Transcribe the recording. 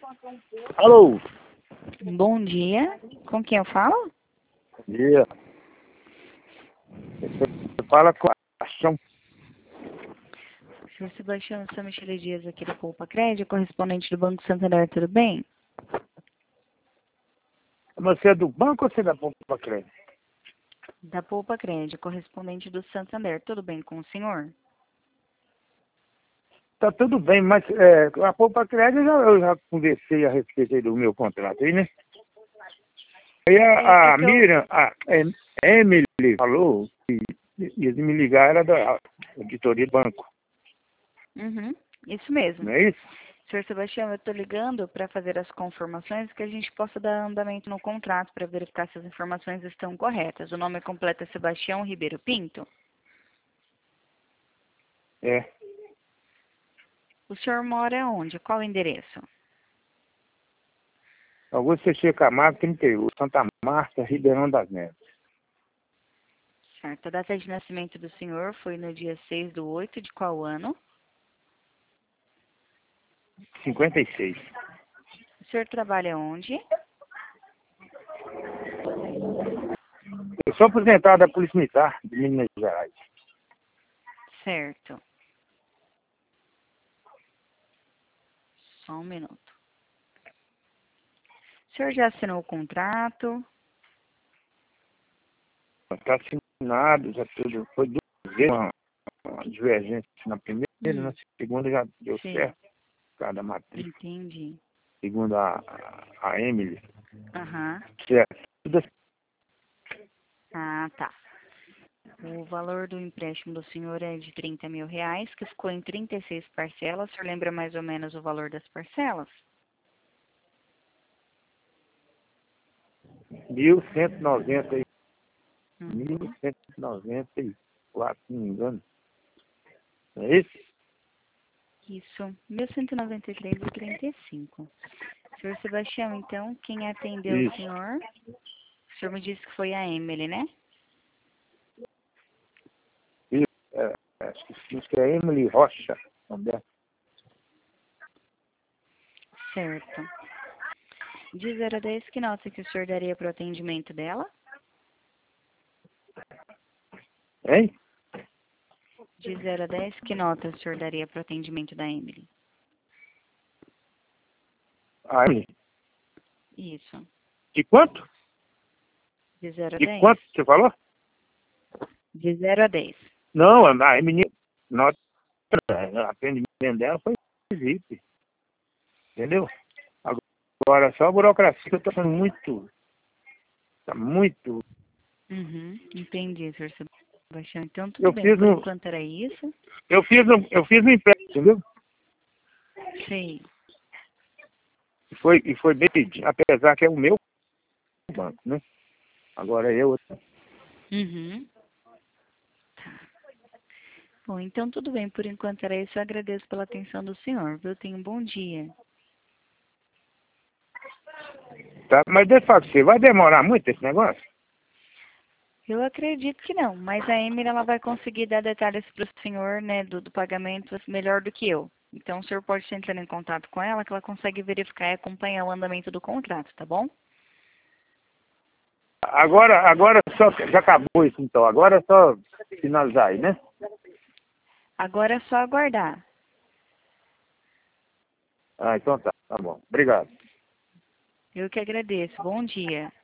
Alô, Bom dia. Com quem eu falo? bom dia. Você fala com a ação. Senhor Sebastião Samichle Dias, aqui do Poupa Crédito, correspondente do Banco Santander, tudo bem? Você é do banco ou você é da Poupa Crédito? Da Poupa Crédito, correspondente do Santander, tudo bem com o senhor? Tá tudo bem, mas a Poupa Crédito eu já conversei a respeito aí do meu contrato aí, né? Aí É a que eu... Miriam, a Emily falou que ia me ligar, era da auditoria do banco, Uhum, isso mesmo. não é isso? Senhor Sebastião, eu estou ligando para fazer as confirmações que a gente possa dar andamento no contrato para verificar se as informações estão corretas. O nome completo é Sebastião Ribeiro Pinto. É. O senhor mora onde? Qual o endereço? Augusto Teixeira Camargo, 38, Santa Marta, Ribeirão das Neves. Certo. A data de nascimento do senhor foi no dia 6/8 de qual ano? 56. O senhor trabalha onde? Eu sou aposentado da Polícia Militar de Minas Gerais. Certo. Só um minuto. O senhor já assinou o contrato? Está assinado, já tudo. Foi duas vezes uma divergência na primeira, na segunda já deu Sim, certo, por causa da matrícula, entendi. segundo a Emily. Aham. Certo. Tudo assim. Ah, tá. O valor do empréstimo do senhor é de R$ 30.000, que ficou em 36 parcelas. O senhor lembra mais ou menos o valor das parcelas? 1.190 Uhum. 1.194, se não me engano. É isso? Isso, 1.193,35. Senhor Sebastião, então, quem atendeu o Isso. senhor? O senhor me disse que foi a Emily, né? Isso. Acho que é Emily Rocha. Também. Certo. De 0 a 10, que nota que o senhor daria para o atendimento dela? Hein? De 0 a 10, que nota o senhor daria para o atendimento da Emily? A Emily. Isso. De quanto? De 0 a De 10? quanto você falou? De 0 a 10. Não, a Emily, nota, o atendimento dela foi esquisito. Entendeu? Agora, só a burocracia que eu estou falando muito. Está muito. Uhum, entendi, senhor Sebastião. Então, tudo Eu bem. fiz Por um. enquanto era isso. Eu fiz um empréstimo, entendeu? Sei. E foi bem pedido, apesar que é o meu banco, né? Agora eu. Uhum. Bom, então tudo bem. Por enquanto era isso. Eu agradeço pela atenção do senhor, viu? Tenha um bom dia. Tá? Mas deixa eu falar com você, vai demorar muito esse negócio? Eu acredito que não, mas a Emily ela vai conseguir dar detalhes para o senhor, né, do pagamento melhor do que eu. Então o senhor pode entrar em contato com ela que ela consegue verificar e acompanhar o andamento do contrato, tá bom? Agora só. Já acabou isso então. Agora é só finalizar aí, né? Agora é só aguardar. Ah, então tá. Tá bom. Obrigado. Eu que agradeço. Bom dia.